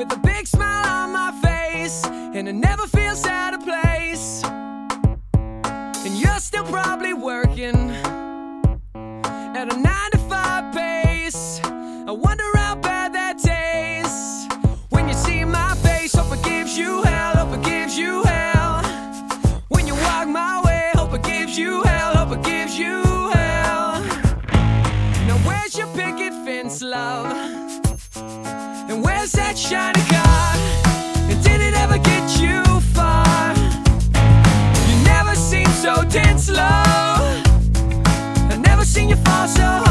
with a big smile on my face, and it never feels out of place. And you're still probably working at a 9-to-5 pace. I wonder how bad that tastes when you see my face. Hope it gives you hell, hope it gives you hell. When you walk my way, hope it gives you hell, hope it gives you hell. Now where's your picket fence, love? And where's that shiny car? And did it ever get you far? You never seem so tense, love. I've never seen you fall so hard.